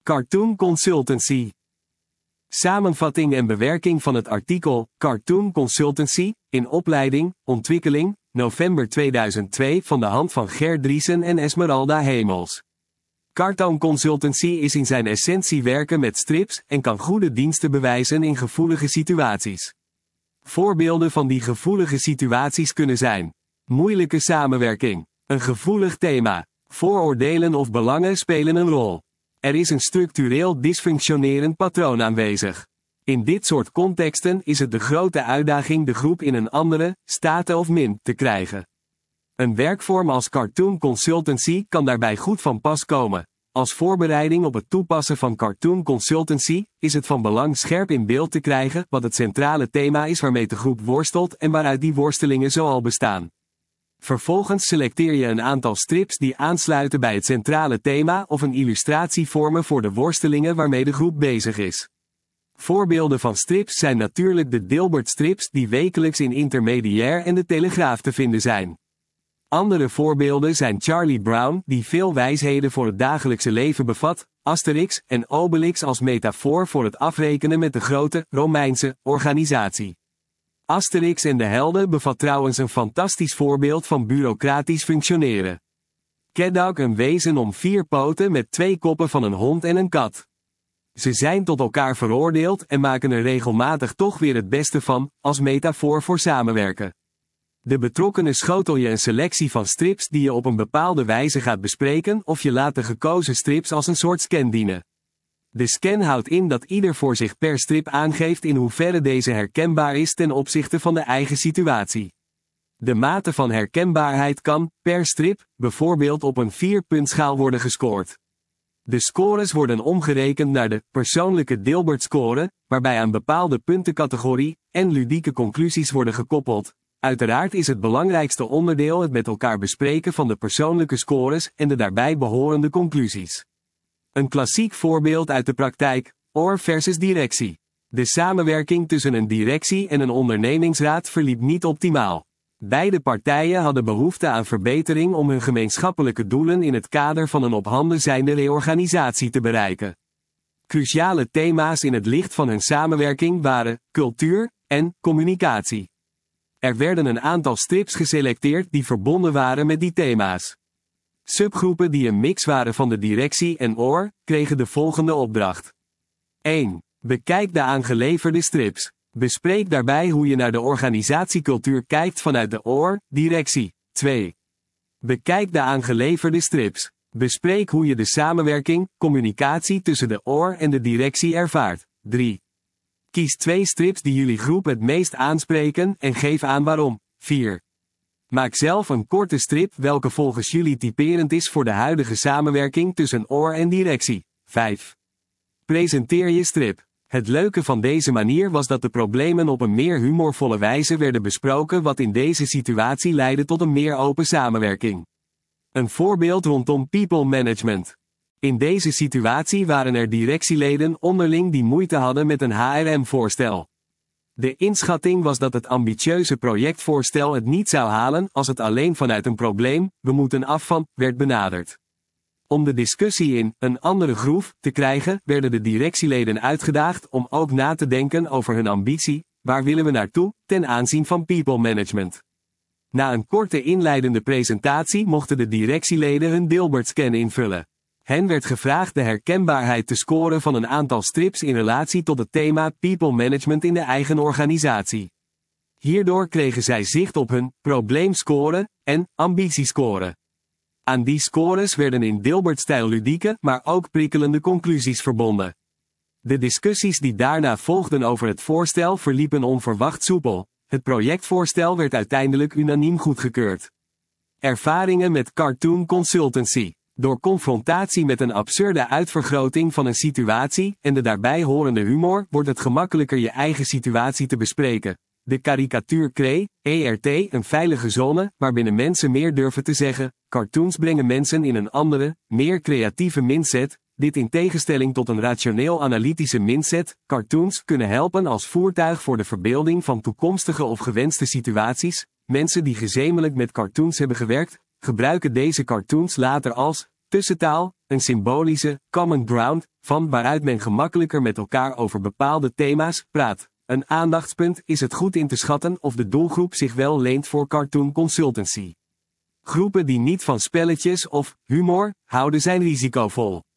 Cartoon Consultancy. Samenvatting en bewerking van het artikel Cartoon Consultancy in opleiding, ontwikkeling, november 2002 van de hand van Ger Driessen en Esmeralda Hemels. Cartoon Consultancy is in zijn essentie werken met strips en kan goede diensten bewijzen in gevoelige situaties. Voorbeelden van die gevoelige situaties kunnen zijn: moeilijke samenwerking, een gevoelig thema, vooroordelen of belangen spelen een rol. Er is een structureel dysfunctionerend patroon aanwezig. In dit soort contexten is het de grote uitdaging de groep in een andere, status of min, te krijgen. Een werkvorm als Cartoon Consultancy kan daarbij goed van pas komen. Als voorbereiding op het toepassen van Cartoon Consultancy is het van belang scherp in beeld te krijgen wat het centrale thema is waarmee de groep worstelt en waaruit die worstelingen zoal bestaan. Vervolgens selecteer je een aantal strips die aansluiten bij het centrale thema of een illustratie vormen voor de worstelingen waarmee de groep bezig is. Voorbeelden van strips zijn natuurlijk de Dilbert-strips die wekelijks in Intermediair en de Telegraaf te vinden zijn. Andere voorbeelden zijn Charlie Brown, die veel wijsheden voor het dagelijkse leven bevat, Asterix en Obelix als metafoor voor het afrekenen met de grote, Romeinse, organisatie. Asterix en de helden bevat trouwens een fantastisch voorbeeld van bureaucratisch functioneren. Keddak een wezen om 4 poten met 2 koppen van een hond en een kat. Ze zijn tot elkaar veroordeeld en maken er regelmatig toch weer het beste van, als metafoor voor samenwerken. De betrokkenen schotel je een selectie van strips die je op een bepaalde wijze gaat bespreken of je laat de gekozen strips als een soort scan dienen. De scan houdt in dat ieder voor zich per strip aangeeft in hoeverre deze herkenbaar is ten opzichte van de eigen situatie. De mate van herkenbaarheid kan, per strip, bijvoorbeeld op een 4-puntschaal worden gescoord. De scores worden omgerekend naar de persoonlijke Dilbert-score, waarbij aan bepaalde puntencategorie en ludieke conclusies worden gekoppeld. Uiteraard is het belangrijkste onderdeel het met elkaar bespreken van de persoonlijke scores en de daarbij behorende conclusies. Een klassiek voorbeeld uit de praktijk: OR versus directie. De samenwerking tussen een directie en een ondernemingsraad verliep niet optimaal. Beide partijen hadden behoefte aan verbetering om hun gemeenschappelijke doelen in het kader van een op handen zijnde reorganisatie te bereiken. Cruciale thema's in het licht van hun samenwerking waren cultuur en communicatie. Er werden een aantal strips geselecteerd die verbonden waren met die thema's. Subgroepen die een mix waren van de directie en OR, kregen de volgende opdracht. 1. Bekijk de aangeleverde strips. Bespreek daarbij hoe je naar de organisatiecultuur kijkt vanuit de OR-directie. 2. Bekijk de aangeleverde strips. Bespreek hoe je de samenwerking, communicatie tussen de OR en de directie ervaart. 3. Kies 2 strips die jullie groep het meest aanspreken en geef aan waarom. 4. Maak zelf een korte strip welke volgens jullie typerend is voor de huidige samenwerking tussen OR en directie. 5. Presenteer je strip. Het leuke van deze manier was dat de problemen op een meer humorvolle wijze werden besproken wat in deze situatie leidde tot een meer open samenwerking. Een voorbeeld rondom people management. In deze situatie waren er directieleden onderling die moeite hadden met een HRM-voorstel. De inschatting was dat het ambitieuze projectvoorstel het niet zou halen als het alleen vanuit een probleem, we moeten af van, werd benaderd. Om de discussie in een andere groef te krijgen, werden de directieleden uitgedaagd om ook na te denken over hun ambitie, waar willen we naartoe, ten aanzien van people management. Na een korte inleidende presentatie mochten de directieleden hun Dilbert-scan invullen. Hen werd gevraagd de herkenbaarheid te scoren van een aantal strips in relatie tot het thema people management in de eigen organisatie. Hierdoor kregen zij zicht op hun probleemscore en ambitiescore. Aan die scores werden in Dilbert-stijl ludieke, maar ook prikkelende conclusies verbonden. De discussies die daarna volgden over het voorstel verliepen onverwacht soepel. Het projectvoorstel werd uiteindelijk unaniem goedgekeurd. Ervaringen met Cartoon Consultancy. Door confrontatie met een absurde uitvergroting van een situatie en de daarbij horende humor wordt het gemakkelijker je eigen situatie te bespreken. De karikatuur Cree, ERT, een veilige zone, waarbinnen mensen meer durven te zeggen. Cartoons brengen mensen in een andere, meer creatieve mindset, dit in tegenstelling tot een rationeel-analytische mindset. Cartoons kunnen helpen als voertuig voor de verbeelding van toekomstige of gewenste situaties. Mensen die gezamenlijk met cartoons hebben gewerkt, gebruiken deze cartoons later als tussentaal, een symbolische, common ground, van waaruit men gemakkelijker met elkaar over bepaalde thema's praat. Een aandachtspunt is het goed in te schatten of de doelgroep zich wel leent voor cartoon consultancy. Groepen die niet van spelletjes of humor houden zijn risicovol.